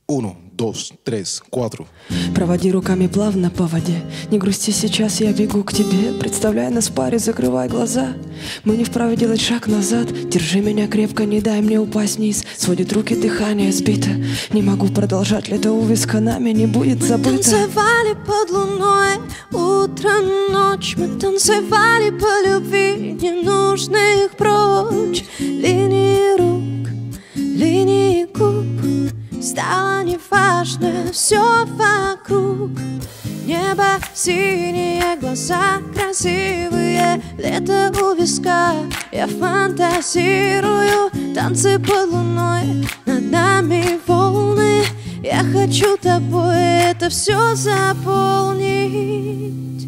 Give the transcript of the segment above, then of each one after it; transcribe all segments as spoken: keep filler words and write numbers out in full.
Uno, dos, tres, cuatro. Проводи руками плавно по воде. Не грусти, сейчас я бегу к тебе. Представляй нас в паре, закрывай глаза. Мы не вправе делать шаг назад. Держи меня крепко, не дай мне упасть вниз. Сводит руки, дыхание сбито. Не могу продолжать, лето у виска нами не будет забыто. Мы танцевали под луной, утро, ночь. Мы танцевали по любви, не нужно их прочь. Линии рук, линии губ. Стало неважно все вокруг. Небо синее, глаза красивые. Лето у виска, я фантазирую. Танцы под луной, над нами волны. Я хочу тобой это все заполнить.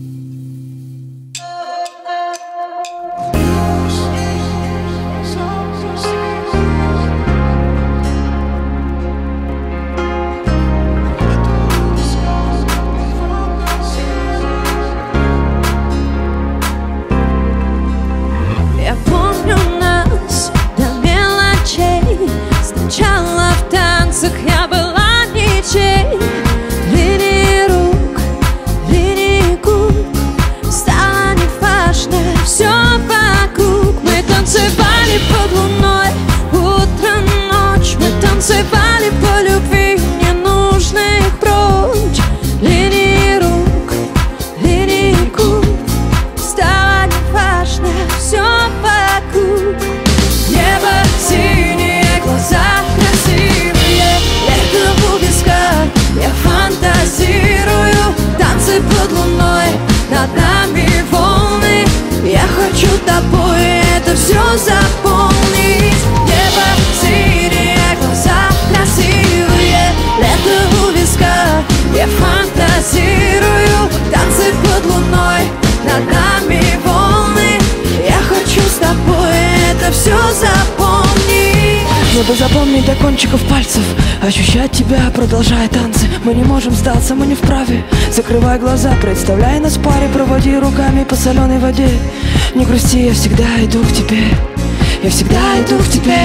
Сначала в танцах я была ничей. Линии рук, линии губ. Стало неважно все вокруг. Мы танцевали под луной, утро, ночь. Мы танцевали по любви, не нужно их прочь. Линии рук, линии губ. Стало неважно все вокруг. Небо синее, глаза красивые. Лето у виска, я фантазирую. Танцы под луной, над нами волны. Я хочу тобой это все заполнить. Небо синее, глаза красивые. Лето у виска, я фантазирую. Танцы под луной, над нами волны. Я хочу с тобой это все запомнить. Мне бы запомнить до кончиков пальцев, ощущать тебя, продолжая танцы. Мы не можем сдаться, мы не вправе. Закрывай глаза, представляй нас в паре. Проводи руками по соленой воде. Не грусти, я всегда иду к тебе. Я всегда иду к тебе.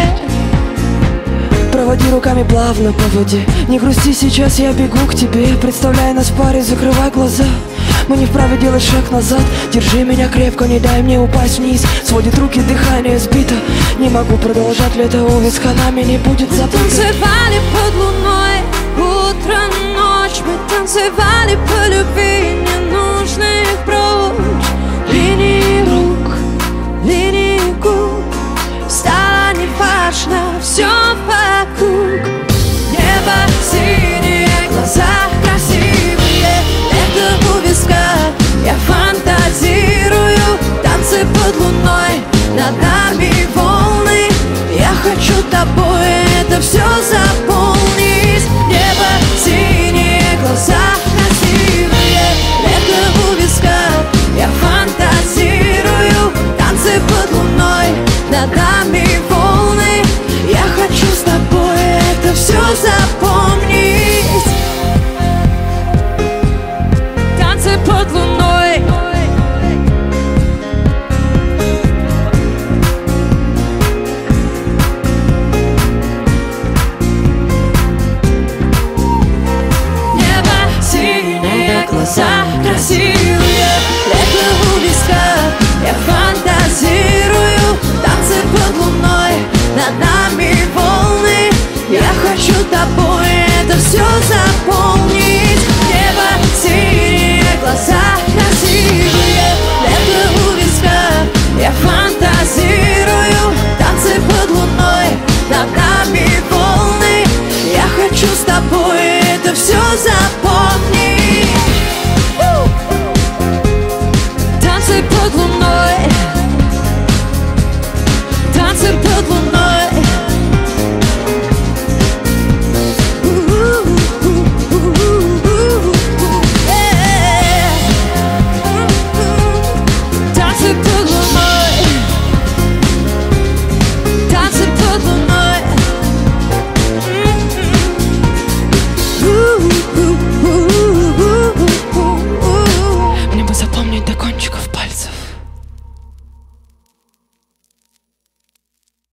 Проводи руками плавно по воде. Не грусти, сейчас я бегу к тебе. Представляй нас в паре, закрывай глаза. Мы не вправе делать шаг назад. Держи меня крепко, не дай мне упасть вниз. Сводит руки, дыхание сбито. Не могу продолжать, лето у виска нами не будет забыто. Мы танцевали под луной, утро, ночь. Мы танцевали по любви, не нужно их прочь. Линии рук, линии губ. Стало неважно все вокруг. Небо синее, глаза красивые. Лето у виска, я фантазирую. Танцы под луной, над нами волны. Я хочу тобой это все заполнить. Небо синее, глаза красивые. Лето у виска, я фантазирую. Танцы под луной, над нами волны. Я хочу с тобой это все запомнить. Танцы под луной. Небо синее, глаза красивые. Лето у виска, я фантазирую. Танцы под луной, над нами волны. Я хочу тобой это все заполнить.